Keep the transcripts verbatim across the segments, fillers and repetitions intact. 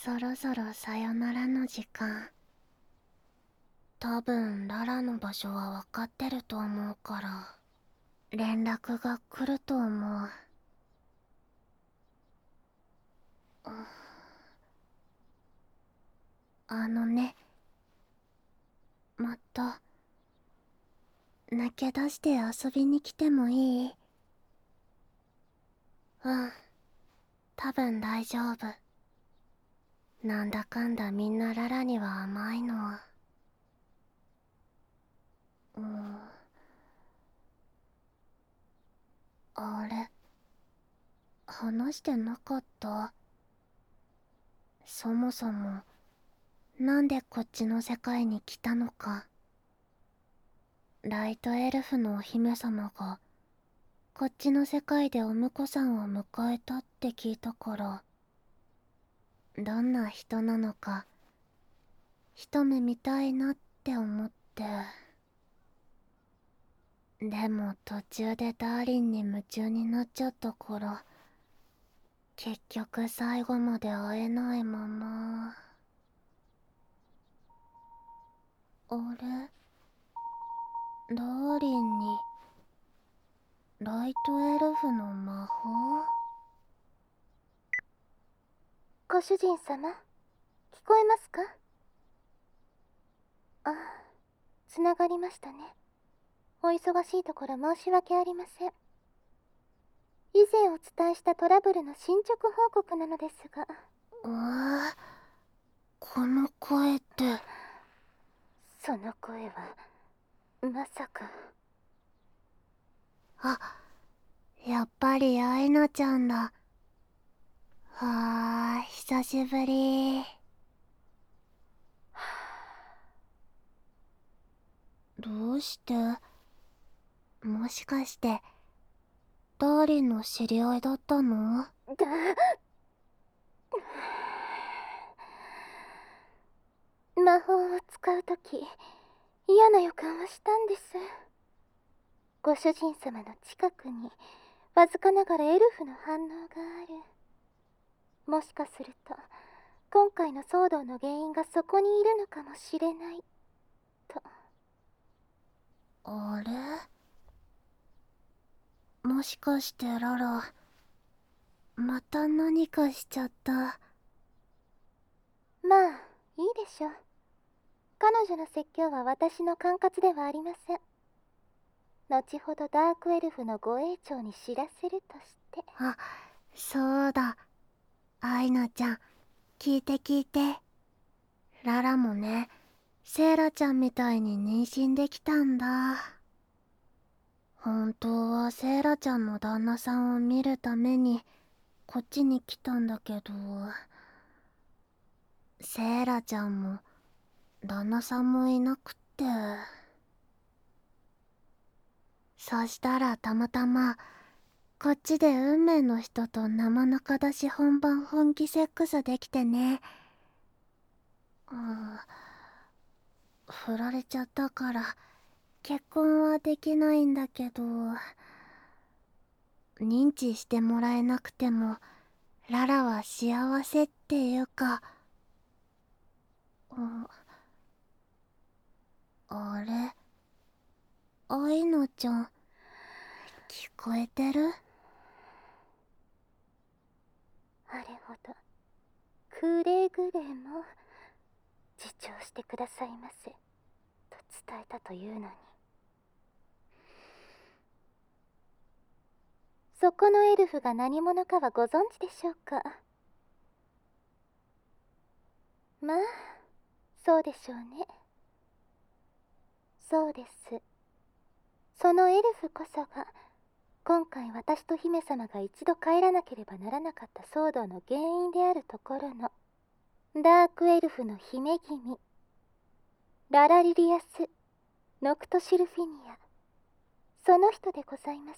そろそろさよならの時間。多分ララの場所は分かってると思うから連絡が来ると思う。あのね、また泣け出して遊びに来てもいい？うん、多分大丈夫。なんだかんだみんなララには甘いの。うん、あれ、話してなかった？そもそもなんでこっちの世界に来たのか。ライトエルフのお姫様がこっちの世界でお婿さんを迎えたって聞いたから、どんな人なのか一目見たいなって思って。でも途中でダーリンに夢中になっちゃったから、結局最後まで会えないまま。あれ、ダーリンにライトエルフの魔法？ ご主人様、聞こえますか？あ、つながりましたね。お忙しいところ申し訳ありません。以前お伝えしたトラブルの進捗報告なのですが。 うわ、この声って。 その声はまさか。 あ、やっぱりアイナちゃんだ。はあ、久しぶり。どうして？もしかしてダーリンの知り合いだったの？ だ魔法を使うとき嫌な予感はしたんです。ご主人様の近くにわずかながらエルフの反応がある。もしかすると今回の騒動の原因がそこにいるのかもしれないと。 あれ、もしかしてララまた何かしちゃった？ まあいいでしょう。彼女の説教は私の管轄ではありません。後ほどダークエルフの護衛長に知らせるとして。 あ、そうだ、アイナちゃん、聞いて聞いて。ララもね、セイラちゃんみたいに妊娠できたんだ。本当はセイラちゃんの旦那さんを見るためにこっちに来たんだけど、セイラちゃんも旦那さんもいなくって。そしたらたまたまこっちで運命の人と生中出し本番本気セックスできてね。うん、振られちゃったから結婚はできないんだけど、認知してもらえなくてもララは幸せっていうか。うん、あれ、アイナちゃん、聞こえてる？ あれほどくれぐれも自重してくださいませと伝えたというのに。そこのエルフが何者かはご存知でしょうか？まあそうでしょうね。そうです。そのエルフこそが今回私と姫様が一度帰らなければならなかった騒動の原因であるところのダークエルフの姫君ララリリアス・ノクトシルフィニア、その人でございます。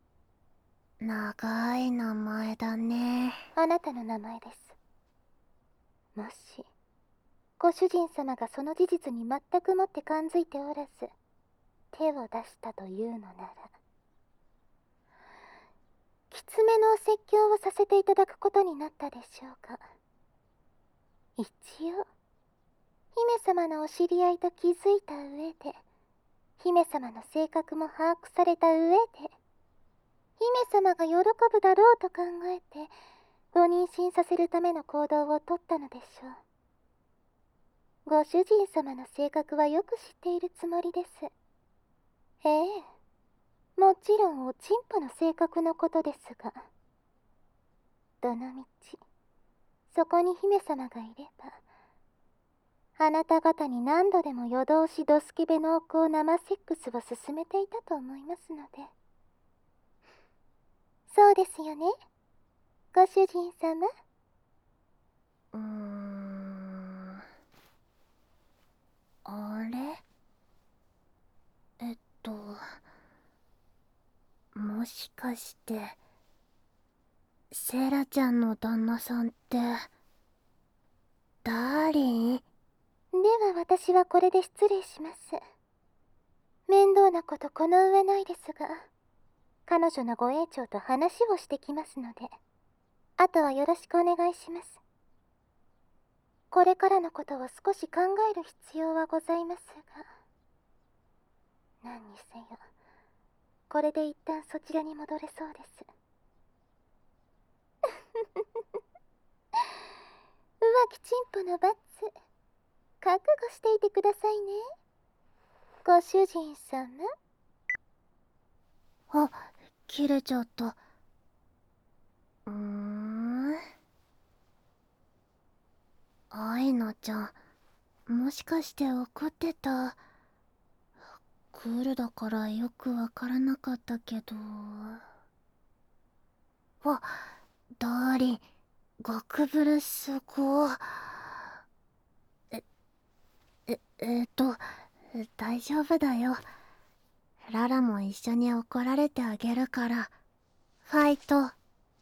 長い名前だね。 あなたの名前です。もしご主人様がその事実に全くもって感づいておらず手を出したというのなら、きつめのお説教をさせていただくことになったでしょうか。 一応姫様のお知り合いと気づいた上で、姫様の性格も把握された上で、姫様が喜ぶだろうと考えてご妊娠させるための行動をとったのでしょう。ご主人様の性格はよく知っているつもりです。ええ、もちろんおちんぽの性格のことですが、どのみちそこに姫様がいれば、あなた方に何度でも夜通しドスケベ濃厚生セックスを進めていたと思いますので。そうですよね、ご主人様。 うーん。あれえっともしかしてセイラちゃんの旦那さんってダーリン？ では私はこれで失礼します。面倒なことこの上ないですが、彼女のご栄長と話をしてきますので、あとはよろしくお願いします。これからのことを少し考える必要はございますが、何にせよこれで一旦そちらに戻れそうです。浮気チンポの罰、覚悟していてくださいね、ご主人様。 あ、切れちゃった。うーん。アイナちゃん、もしかして怒ってた？クールだからよくわからなかったけど。あ、ダーリン、ゴクブルすご。え、え、えっと、大丈夫だよ。ララも一緒に怒られてあげるから、ファイト。は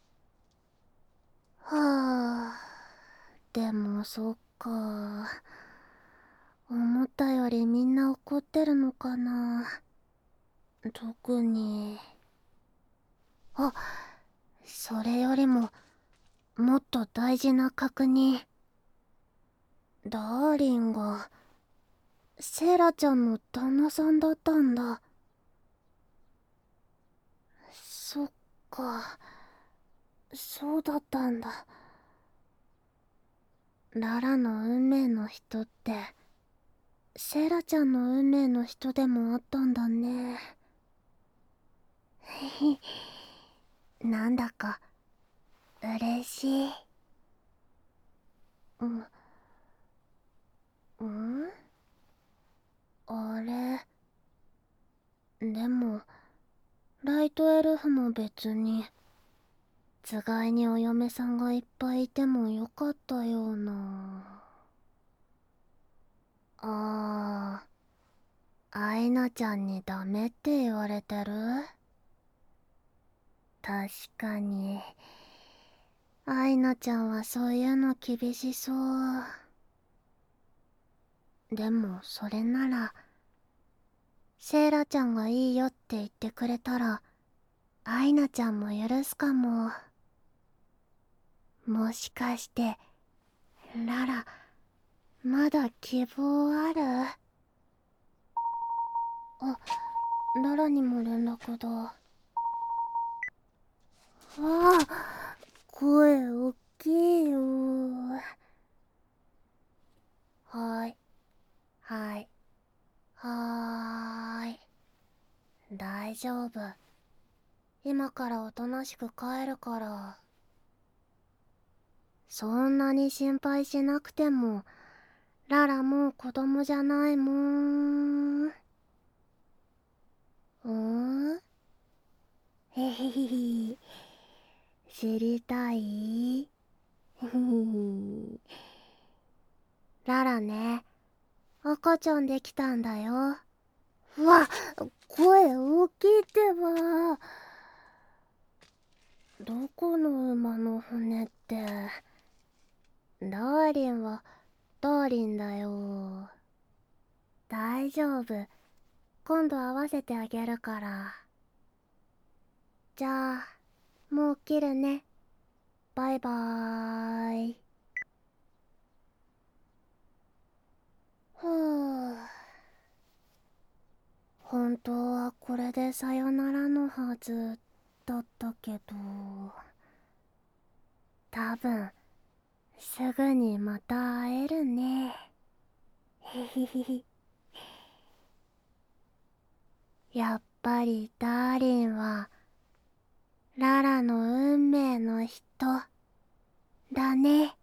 あ、でもそっか。思ったよりみんな怒ってるのかな。特に。あ、それよりももっと大事な確認。ダーリンがセイラちゃんの旦那さんだったんだ。そっか、そうだったんだ。ララの運命の人ってセイラちゃんの運命の人でもあったんだね。なんだか嬉しい。うん、うん、あれ、でもライトエルフも別につがいにお嫁さんがいっぱいいてもよかったような。あー、アイナちゃんにダメって言われてる？確かにアイナちゃんはそういうの厳しそう。でもそれならセイラちゃんがいいよって言ってくれたらアイナちゃんも許すかも。もしかしてララまだ希望ある？あ、ララにも連絡だ。わあ、声おっきいよ。はーい、はい、はーい。大丈夫。今からおとなしく帰るから。そんなに心配しなくても、ララもう子供じゃないもん。うんへへへへ。知りたい？へへへ。ララね、赤ちゃんできたんだよ。うわ、声大きいってば。どこの馬の骨って。ダーリンはダーリンだよ。大丈夫、今度合わせてあげるから。じゃあもう切るね。バイバーイ。 ふう。本当はこれでさよならのはずだったけど、多分すぐにまた会えるね。へひひひ。やっぱりダーリンはララの運命の人だね。